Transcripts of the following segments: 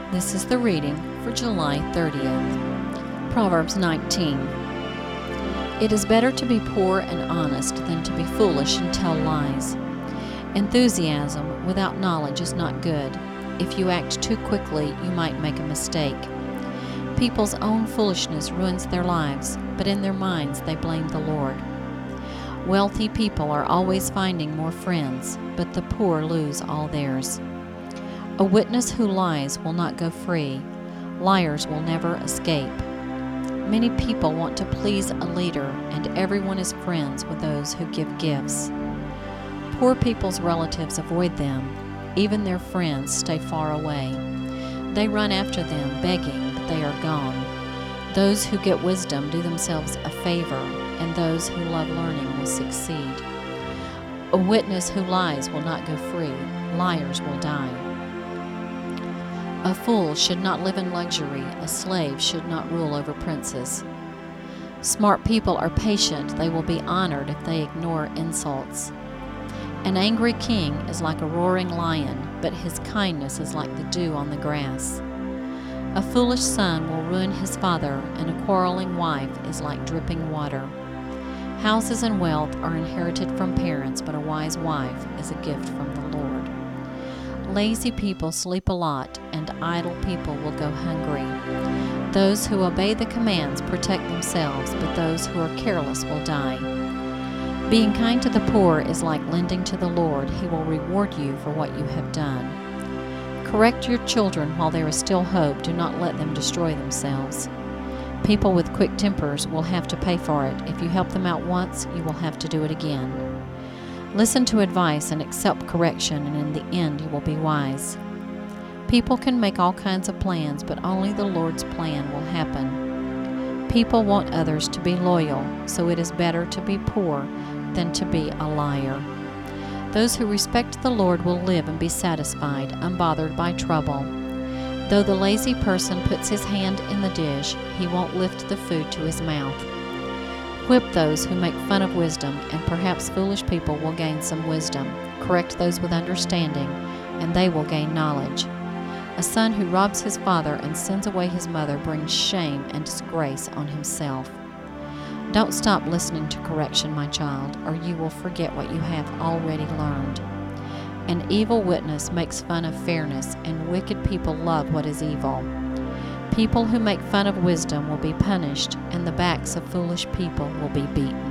This is the reading for July 30th. Proverbs 19. It is better to be poor and honest than to be foolish and tell lies. Enthusiasm without knowledge is not good. If you act too quickly, you might make a mistake. People's own foolishness ruins their lives, but in their minds they blame the Lord. Wealthy people are always finding more friends, but the poor lose all theirs. A witness who lies will not go free. Liars will never escape. Many people want to please a leader, and everyone is friends with those who give gifts. Poor people's relatives avoid them. Even their friends stay far away. They run after them, begging, but they are gone. Those who get wisdom do themselves a favor, and those who love learning will succeed. A witness who lies will not go free. Liars will die. A fool should not live in luxury. A slave should not rule over princes. Smart people are patient. They will be honored if they ignore insults. An angry king is like a roaring lion, but his kindness is like the dew on the grass. A foolish son will ruin his father, and a quarreling wife is like dripping water. Houses and wealth are inherited from parents, but a wise wife is a gift from the Lord. Lazy people sleep a lot, and idle people will go hungry. Those who obey the commands protect themselves, but those who are careless will die. Being kind to the poor is like lending to the Lord. He will reward you for what you have done. Correct your children while there is still hope. Do not let them destroy themselves. People with quick tempers will have to pay for it. If you help them out once, you will have to do it again. Listen to advice and accept correction, and in the end you will be wise. People can make all kinds of plans, but only the Lord's plan will happen. People want others to be loyal, so it is better to be poor than to be a liar. Those who respect the Lord will live and be satisfied, unbothered by trouble. Though the lazy person puts his hand in the dish, he won't lift the food to his mouth. Whip those who make fun of wisdom, and perhaps foolish people will gain some wisdom. Correct those with understanding, and they will gain knowledge. A son who robs his father and sends away his mother brings shame and disgrace on himself. Don't stop listening to correction, my child, or you will forget what you have already learned. An evil witness makes fun of fairness, and wicked people love what is evil. People who make fun of wisdom will be punished, and the backs of foolish people will be beaten.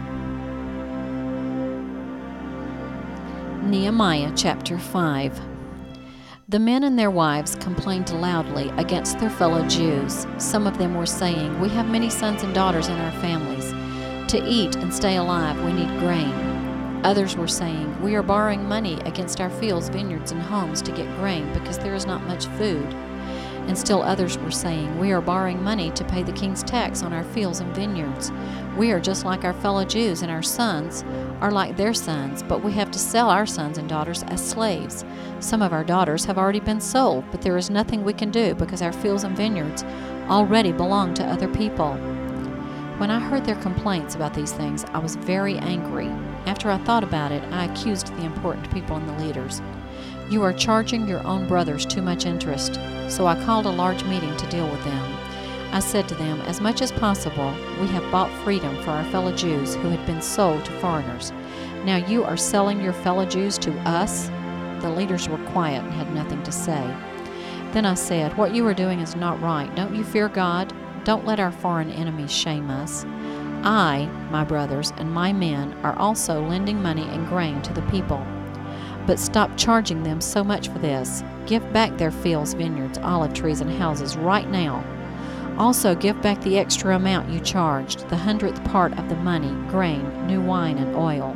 Nehemiah chapter 5. The men and their wives complained loudly against their fellow Jews. Some of them were saying, "We have many sons and daughters in our families. To eat and stay alive, we need grain." Others were saying, "We are borrowing money against our fields, vineyards, and homes to get grain because there is not much food." And still others were saying, "We are borrowing money to pay the king's tax on our fields and vineyards. We are just like our fellow Jews, and our sons are like their sons, but we have to sell our sons and daughters as slaves. Some of our daughters have already been sold, but there is nothing we can do because our fields and vineyards already belong to other people." When I heard their complaints about these things, I was very angry. After I thought about it, I accused the important people and the leaders. "You are charging your own brothers too much interest." So I called a large meeting to deal with them. I said to them, "As much as possible, we have bought freedom for our fellow Jews who had been sold to foreigners. Now you are selling your fellow Jews to us?" The leaders were quiet and had nothing to say. Then I said, "What you are doing is not right. Don't you fear God? Don't let our foreign enemies shame us. I, my brothers, and my men are also lending money and grain to the people. But stop charging them so much for this. Give back their fields, vineyards, olive trees, and houses right now. Also give back the extra amount you charged, the 100th part of the money, grain, new wine, and oil."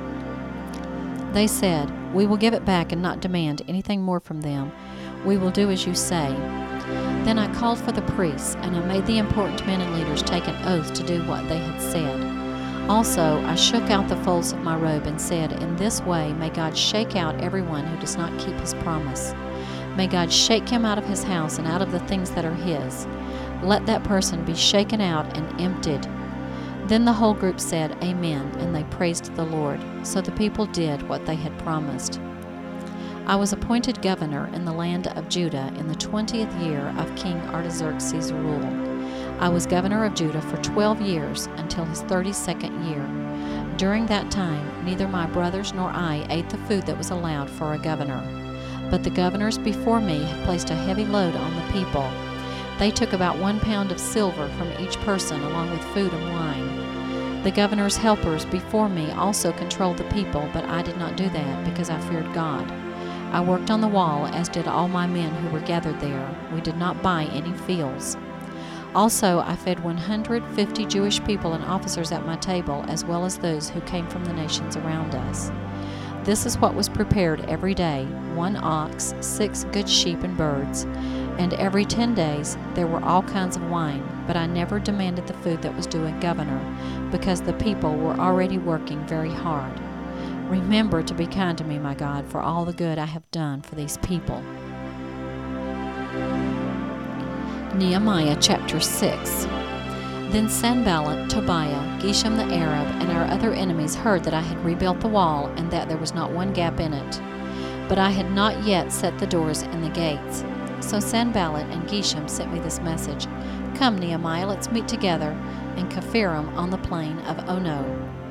They said, "We will give it back and not demand anything more from them. We will do as you say." Then I called for the priests, and I made the important men and leaders take an oath to do what they had said. Also, I shook out the folds of my robe and said, "In this way may God shake out everyone who does not keep his promise. May God shake him out of his house and out of the things that are his. Let that person be shaken out and emptied." Then the whole group said, "Amen," and they praised the Lord. So the people did what they had promised. I was appointed governor in the land of Judah in the 20th year of King Artaxerxes' rule. I was governor of Judah for 12 years until his 32nd year. During that time, neither my brothers nor I ate the food that was allowed for a governor. But the governors before me had placed a heavy load on the people. They took about 1 pound of silver from each person along with food and wine. The governor's helpers before me also controlled the people, but I did not do that because I feared God. I worked on the wall, as did all my men who were gathered there. We did not buy any fields. Also, I fed 150 Jewish people and officers at my table, as well as those who came from the nations around us. This is what was prepared every day: 1 ox, 6 good sheep and birds. And every 10 days there were all kinds of wine, but I never demanded the food that was due a governor, because the people were already working very hard. Remember to be kind to me, my God, for all the good I have done for these people. Nehemiah chapter 6. Then Sanballat, Tobiah, Geshem the Arab, and our other enemies heard that I had rebuilt the wall, and that there was not one gap in it. But I had not yet set the doors and the gates. So Sanballat and Geshem sent me this message: "Come, Nehemiah, let's meet together in Kaphirim on the plain of Ono."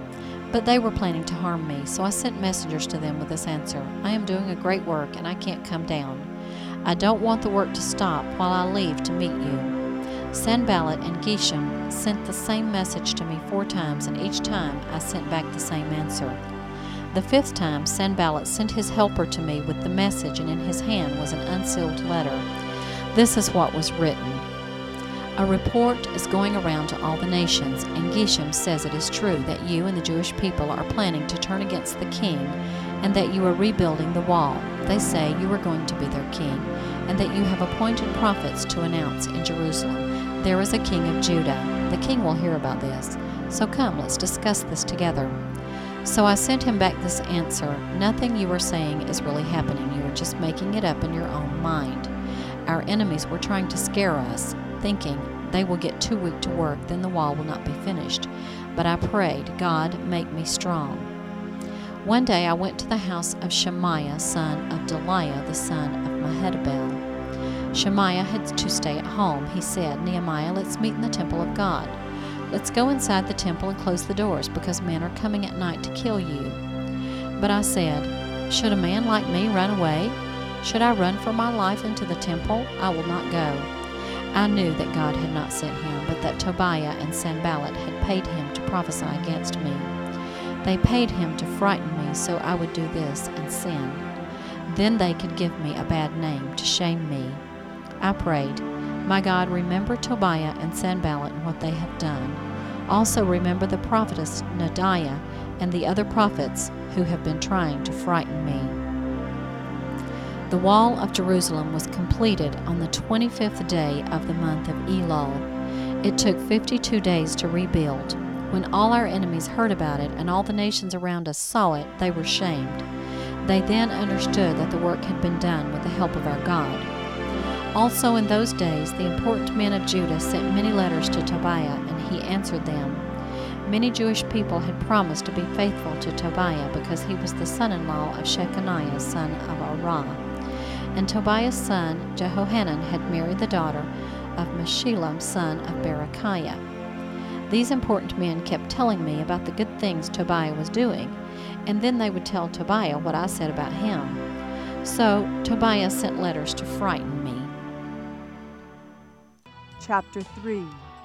But they were planning to harm me, so I sent messengers to them with this answer: "I am doing a great work, and I can't come down. I don't want the work to stop while I leave to meet you." Sanballat and Geshem sent the same message to me 4 times, and each time I sent back the same answer. The 5th time, Sanballat sent his helper to me with the message, and in his hand was an unsealed letter. This is what was written: "A report is going around to all the nations, and Geshem says it is true that you and the Jewish people are planning to turn against the king, and that you are rebuilding the wall. They say you are going to be their king, and that you have appointed prophets to announce in Jerusalem, 'There is a king of Judah.' The king will hear about this. So come, let's discuss this together." So I sent him back this answer: "Nothing you are saying is really happening. You are just making it up in your own mind. Our enemies were trying to scare us, thinking they will get too weak to work, then the wall will not be finished. But I prayed, 'God, make me strong.'" One day I went to the house of Shemaiah, son of Delaiah, the son of Mehetabel. Shemaiah had to stay at home. He said, "Nehemiah, let's meet in the temple of God. Let's go inside the temple and close the doors, because men are coming at night to kill you." But I said, "Should a man like me run away? Should I run for my life into the temple? I will not go." I knew that God had not sent him, but that Tobiah and Sanballat had paid him to prophesy against me. They paid him to frighten me so I would do this and sin. Then they could give me a bad name to shame me. I prayed, "My God, remember Tobiah and Sanballat and what they have done. Also remember the prophetess Noadiah and the other prophets who have been trying to frighten me." The wall of Jerusalem was completed on the 25th day of the month of Elul. It took 52 days to rebuild. When all our enemies heard about it and all the nations around us saw it, they were shamed. They then understood that the work had been done with the help of our God. Also in those days, the important men of Judah sent many letters to Tobiah, and he answered them. Many Jewish people had promised to be faithful to Tobiah because he was the son-in-law of Shechaniah, son of Arah. And Tobiah's son, Jehohanan, had married the daughter of Meshullam, son of Berechiah. These important men kept telling me about the good things Tobiah was doing, and then they would tell Tobiah what I said about him. So Tobiah sent letters to frighten me. Chapter 3.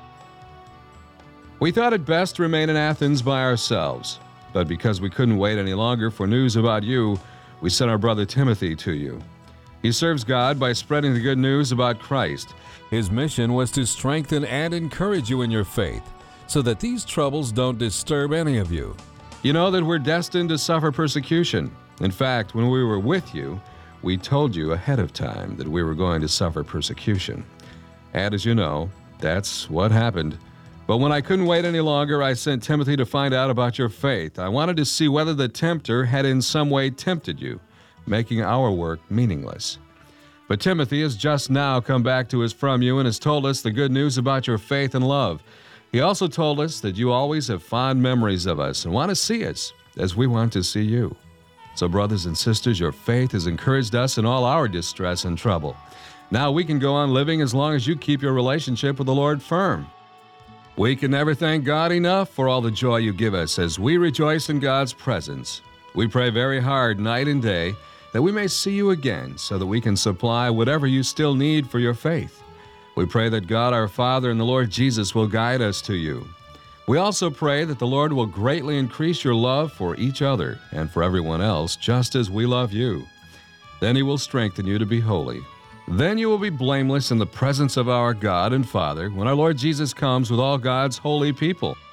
We thought it best to remain in Athens by ourselves, but because we couldn't wait any longer for news about you, we sent our brother Timothy to you. He serves God by spreading the good news about Christ. His mission was to strengthen and encourage you in your faith, so that these troubles don't disturb any of you. You know that we're destined to suffer persecution. In fact, when we were with you, we told you ahead of time that we were going to suffer persecution. And as you know, that's what happened. But when I couldn't wait any longer, I sent Timothy to find out about your faith. I wanted to see whether the tempter had in some way tempted you, making our work meaningless. But Timothy has just now come back to us from you and has told us the good news about your faith and love. He also told us that you always have fond memories of us and want to see us as we want to see you. So, brothers and sisters, your faith has encouraged us in all our distress and trouble. Now we can go on living as long as you keep your relationship with the Lord firm. We can never thank God enough for all the joy you give us as we rejoice in God's presence. We pray very hard night and day that we may see you again so that we can supply whatever you still need for your faith. We pray that God our Father and the Lord Jesus will guide us to you. We also pray that the Lord will greatly increase your love for each other and for everyone else, just as we love you. Then He will strengthen you to be holy. Then you will be blameless in the presence of our God and Father when our Lord Jesus comes with all God's holy people.